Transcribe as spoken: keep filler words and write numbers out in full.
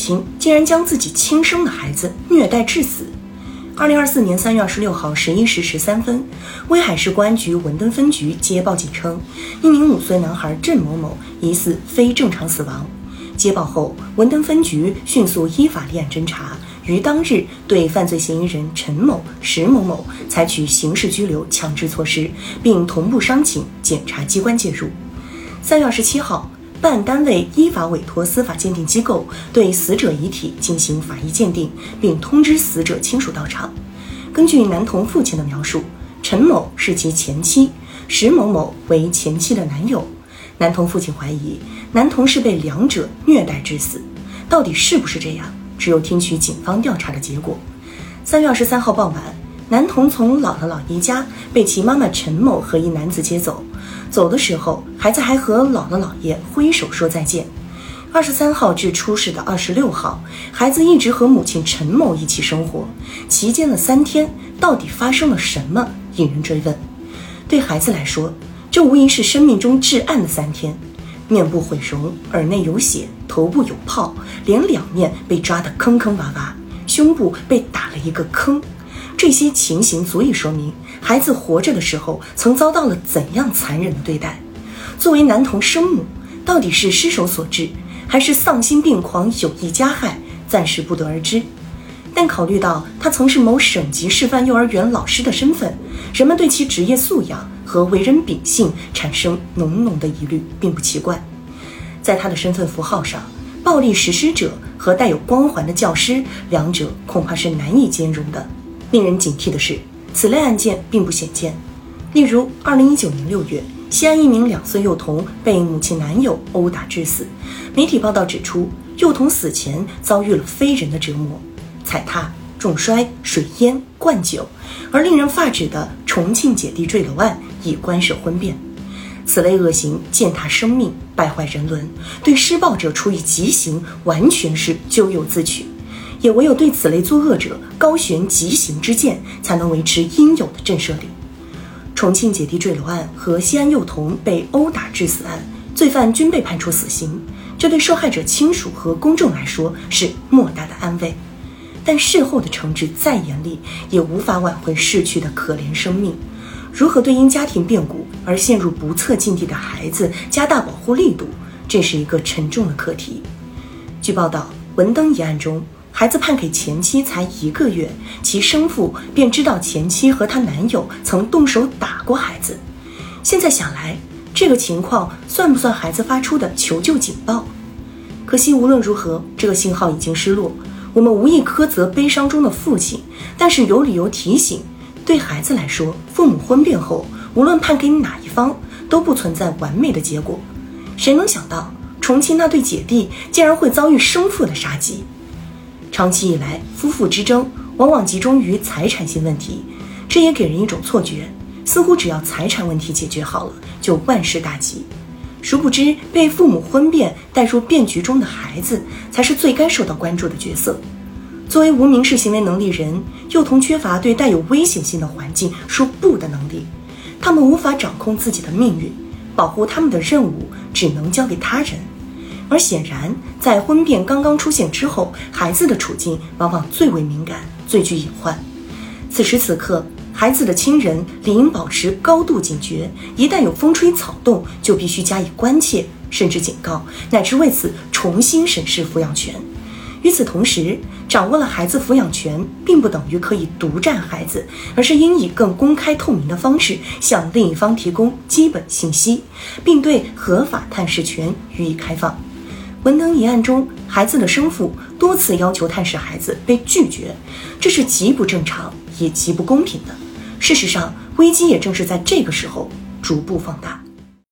亲竟然将自己亲生的孩子虐待致死。二零二四年三月二十六号十一时十三分，威海市公安局文登分局接报警称，一名五岁男孩郑某某疑似非正常死亡。接报后，文登分局迅速依法立案侦查，于当日对犯罪嫌疑人陈某、石某某采取刑事拘留强制措施，并同步商请检察机关介入。三月二十七号，办案单位依法委托司法鉴定机构对死者遗体进行法医鉴定，并通知死者亲属到场。根据男童父亲的描述，陈某是其前妻，石某某为前妻的男友。男童父亲怀疑男童是被两者虐待致死，到底是不是这样，只有听取警方调查的结果。三月二十三号傍晚，男童从姥姥姥爷家被其妈妈陈某和一男子接走，走的时候孩子还和姥姥姥爷挥手说再见。二十三号至出事的二十六号，孩子一直和母亲陈某一起生活，期间的三天到底发生了什么，引人追问。对孩子来说，这无疑是生命中至暗的三天。面部毁容，耳内有血，头部有泡，脸两面被抓得坑坑洼洼，胸部被打了一个坑。这些情形足以说明孩子活着的时候曾遭到了怎样残忍的对待。作为男童生母，到底是失手所致，还是丧心病狂有意加害，暂时不得而知。但考虑到他曾是某省级示范幼儿园老师的身份，人们对其职业素养和为人秉性产生浓浓的疑虑并不奇怪。在他的身份符号上，暴力实施者和带有光环的教师，两者恐怕是难以兼容的。令人警惕的是，此类案件并不鲜见。例如二零一九年六月，西安一名两岁幼童被母亲男友殴打致死，媒体报道指出，幼童死前遭遇了非人的折磨，踩踏、重摔、水淹、灌酒，而令人发指的重庆姐弟坠楼案已官涉婚变。此类恶行践踏生命，败坏人伦，对施暴者处以极刑完全是咎由自取，也唯有对此类作恶者高悬极刑之剑，才能维持应有的震慑力。重庆姐弟坠楼案和西安幼童被殴打致死案，罪犯均被判处死刑，这对受害者亲属和公众来说是莫大的安慰。但事后的惩治再严厉，也无法挽回逝去的可怜生命。如何对因家庭变故而陷入不测境地的孩子加大保护力度，这是一个沉重的课题。据报道，文登一案中，孩子判给前妻才一个月，其生父便知道前妻和她男友曾动手打过孩子。现在想来，这个情况算不算孩子发出的求救警报？可惜无论如何，这个信号已经失落。我们无意苛责悲伤中的父亲，但是有理由提醒，对孩子来说，父母婚变后，无论判给哪一方，都不存在完美的结果。谁能想到，重庆那对姐弟竟然会遭遇生父的杀机？长期以来，夫妇之争往往集中于财产性问题，这也给人一种错觉，似乎只要财产问题解决好了，就万事大吉。殊不知，被父母婚变带入变局中的孩子，才是最该受到关注的角色。作为无民事行为能力人，幼童缺乏对带有危险性的环境说不的能力，他们无法掌控自己的命运，保护他们的任务只能交给他人。而显然，在婚变刚刚出现之后，孩子的处境往往最为敏感，最具隐患。此时此刻，孩子的亲人理应保持高度警觉，一旦有风吹草动，就必须加以关切，甚至警告，乃至为此重新审视抚养权。与此同时，掌握了孩子抚养权，并不等于可以独占孩子，而是应以更公开透明的方式向另一方提供基本信息，并对合法探视权予以开放。文登一案中，孩子的生父多次要求探视孩子被拒绝，这是极不正常也极不公平的。事实上，危机也正是在这个时候逐步放大。